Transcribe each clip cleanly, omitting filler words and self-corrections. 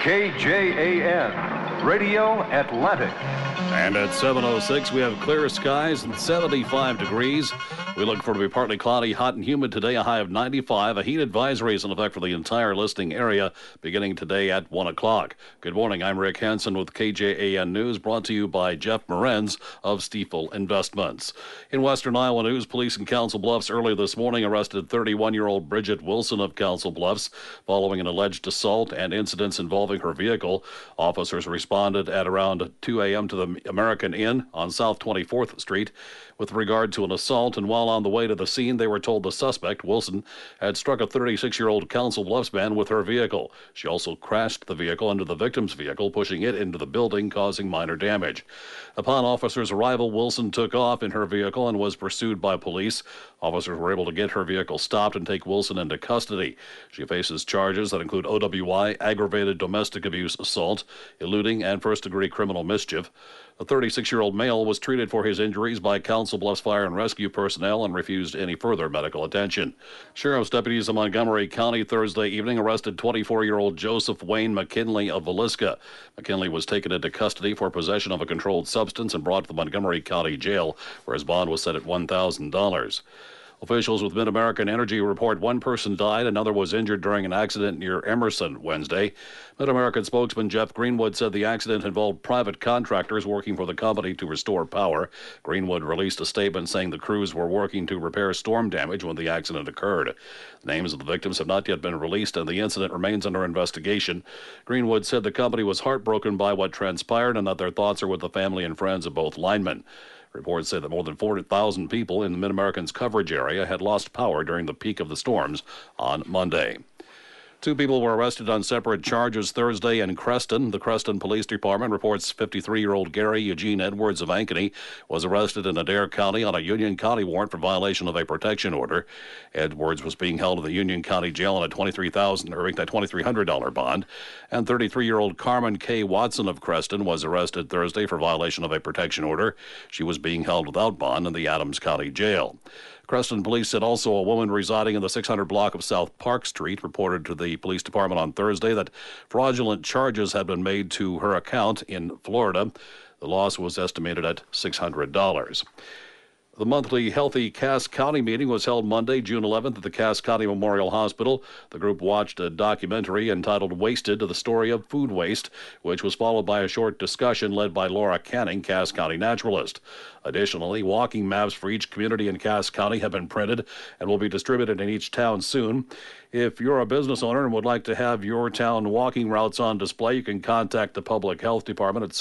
KJAN, Radio Atlantic. And at 7:06, we have clear skies and 75 degrees. We look for it to be partly cloudy, hot and humid today, a high of 95. A heat advisory is in effect for the entire listing area beginning today at 1 o'clock. Good morning. I'm Rick Hansen with KJAN News, brought to you by Jeff Morenz of Stiefel Investments. In Western Iowa news, police in Council Bluffs early this morning arrested 31-year-old Bridget Wilson of Council Bluffs following an alleged assault and incidents involving her vehicle. Officers responded at around 2 a.m. to the American Inn on South 24th Street with regard to an assault, and while on the way to the scene, they were told the suspect, Wilson, had struck a 36-year-old Council Bluffs man with her vehicle. She also crashed the vehicle into the victim's vehicle, pushing it into the building, causing minor damage. Upon officers' arrival, Wilson took off in her vehicle and was pursued by police. Officers were able to get her vehicle stopped and take Wilson into custody. She faces charges that include OWI, aggravated domestic abuse assault, eluding, and first-degree criminal mischief. The 36-year-old male was treated for his injuries by Council Bluffs Fire and Rescue personnel and refused any further medical attention. Sheriff's deputies in Montgomery County Thursday evening arrested 24-year-old Joseph Wayne McKinley of Villisca. McKinley was taken into custody for possession of a controlled substance and brought to the Montgomery County Jail, where his bond was set at $1,000. Officials with Mid-American Energy report one person died, another was injured during an accident near Emerson Wednesday. Mid-American spokesman Jeff Greenwood said the accident involved private contractors working for the company to restore power. Greenwood released a statement saying the crews were working to repair storm damage when the accident occurred. The names of the victims have not yet been released, and the incident remains under investigation. Greenwood said the company was heartbroken by what transpired and that their thoughts are with the family and friends of both linemen. Reports say that more than 40,000 people in the Mid-American's coverage area had lost power during the peak of the storms on Monday. Two people were arrested on separate charges Thursday in Creston. The Creston Police Department reports 53-year-old Gary Eugene Edwards of Ankeny was arrested in Adair County on a Union County warrant for violation of a protection order. Edwards was being held in the Union County Jail on a $2,300 bond. And 33-year-old Carmen K. Watson of Creston was arrested Thursday for violation of a protection order. She was being held without bond in the Adams County Jail. Creston police said also a woman residing in the 600 block of South Park Street reported to the police department on Thursday that fraudulent charges had been made to her account in Florida. The loss was estimated at $600. The monthly Healthy Cass County meeting was held Monday, June 11th at the Cass County Memorial Hospital. The group watched a documentary entitled Wasted, the story of food waste, which was followed by a short discussion led by Laura Canning, Cass County naturalist. Additionally, walking maps for each community in Cass County have been printed and will be distributed in each town soon. If you're a business owner and would like to have your town walking routes on display, you can contact the Public Health Department at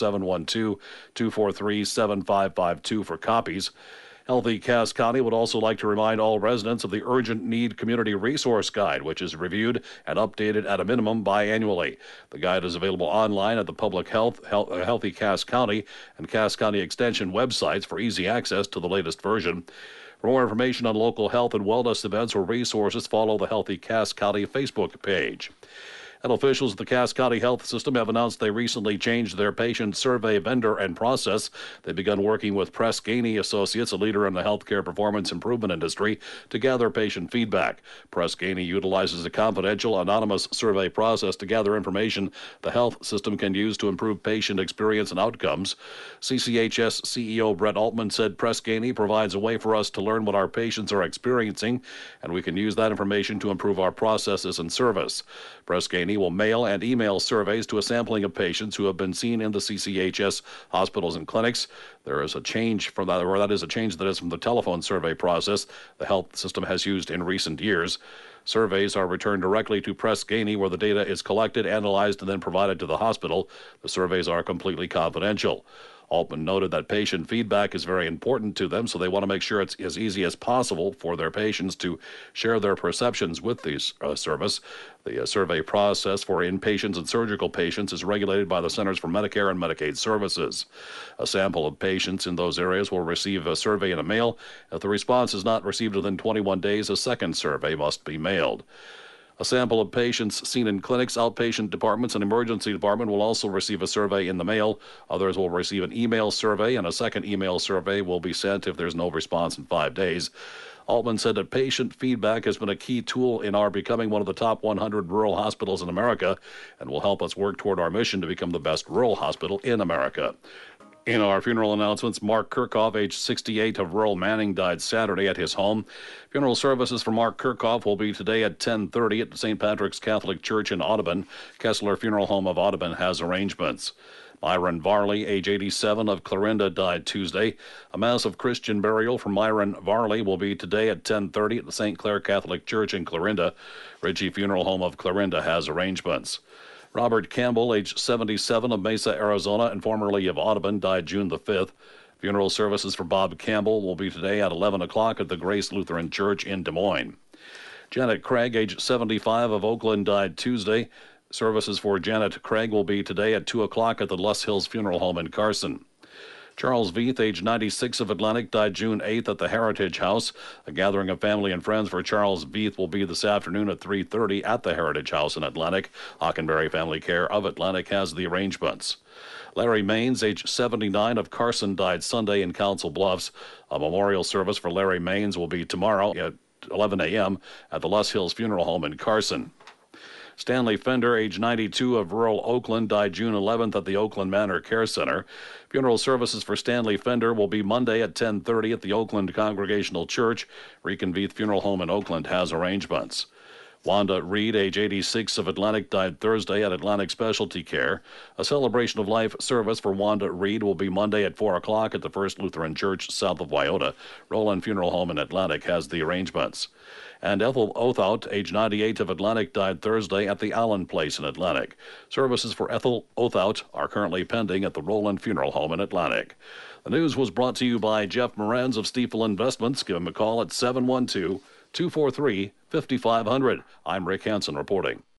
712-243-7552 for copies. Healthy Cass County would also like to remind all residents of the Urgent Need Community Resource Guide, which is reviewed and updated at a minimum biannually. The guide is available online at the Public Healthy Cass County and Cass County Extension websites for easy access to the latest version. For more information on local health and wellness events or resources, follow the Healthy Cass County Facebook page. And officials at the Cass County Health System have announced they recently changed their patient survey vendor and process. They've begun working with Press Ganey Associates, a leader in the healthcare performance improvement industry, to gather patient feedback. Press Ganey utilizes a confidential, anonymous survey process to gather information the health system can use to improve patient experience and outcomes. CCHS CEO Brett Altman said Press Ganey provides a way for us to learn what our patients are experiencing, and we can use that information to improve our processes and service. Press Ganey will mail and email surveys to a sampling of patients who have been seen in the CCHS hospitals and clinics. There is a change from that, or that is a change that is from the telephone survey process the health system has used in recent years. Surveys are returned directly to Press Ganey, where the data is collected, analyzed, and then provided to the hospital. The surveys are completely confidential. Altman noted that patient feedback is very important to them, so they want to make sure it's as easy as possible for their patients to share their perceptions with this service. The survey process for inpatients and surgical patients is regulated by the Centers for Medicare and Medicaid Services. A sample of patients in those areas will receive a survey in the mail. If the response is not received within 21 days, a second survey must be mailed. A sample of patients seen in clinics, outpatient departments, and emergency department will also receive a survey in the mail. Others will receive an email survey, and a second email survey will be sent if there's no response in 5 days. Altman said that patient feedback has been a key tool in our becoming one of the top 100 rural hospitals in America and will help us work toward our mission to become the best rural hospital in America. In our funeral announcements, Mark Kirchhoff, age 68, of rural Manning, died Saturday at his home. Funeral services for Mark Kirchhoff will be today at 10:30 at the St. Patrick's Catholic Church in Audubon. Kessler Funeral Home of Audubon has arrangements. Myron Varley, age 87, of Clarinda, died Tuesday. A mass of Christian burial for Myron Varley will be today at 10:30 at the St. Clair Catholic Church in Clarinda. Ritchie Funeral Home of Clarinda has arrangements. Robert Campbell, age 77, of Mesa, Arizona, and formerly of Audubon, died June the 5th. Funeral services for Bob Campbell will be today at 11 o'clock at the Grace Lutheran Church in Des Moines. Janet Craig, age 75, of Oakland, died Tuesday. Services for Janet Craig will be today at 2 o'clock at the Les Hills Funeral Home in Carson. Charles Veith, age 96, of Atlantic, died June 8th at the Heritage House. A gathering of family and friends for Charles Veith will be this afternoon at 3:30 at the Heritage House in Atlantic. Hockenberry Family Care of Atlantic has the arrangements. Larry Maines, age 79, of Carson, died Sunday in Council Bluffs. A memorial service for Larry Maines will be tomorrow at 11 a.m. at the Les Hills Funeral Home in Carson. Stanley Fender, age 92, of rural Oakland, died June 11th at the Oakland Manor Care Center. Funeral services for Stanley Fender will be Monday at 10:30 at the Oakland Congregational Church. Rican Veith Funeral Home in Oakland has arrangements. Wanda Reed, age 86, of Atlantic, died Thursday at Atlantic Specialty Care. A celebration of life service for Wanda Reed will be Monday at 4 o'clock at the First Lutheran Church south of Wyoda. Roland Funeral Home in Atlantic has the arrangements. And Ethel Othout, age 98, of Atlantic, died Thursday at the Allen Place in Atlantic. Services for Ethel Othout are currently pending at the Roland Funeral Home in Atlantic. The news was brought to you by Jeff Moranz of Stiefel Investments. Give him a call at 712-243-5500. I'm Rick Hansen reporting.